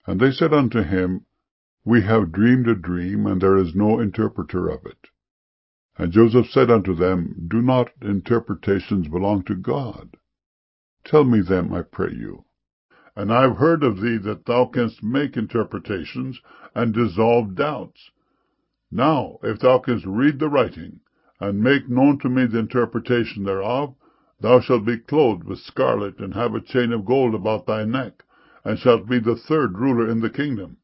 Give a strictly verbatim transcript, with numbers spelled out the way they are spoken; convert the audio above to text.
And they said unto him, We have dreamed a dream, and there is no interpreter of it. And Joseph said unto them, Do not interpretations belong to God? Tell me them, I pray you. And I have heard of thee that thou canst make interpretations, and dissolve doubts. Now, if thou canst read the writing, and make known to me the interpretation thereof, thou shalt be clothed with scarlet, and have a chain of gold about thy neck, and shalt be the third ruler in the kingdom.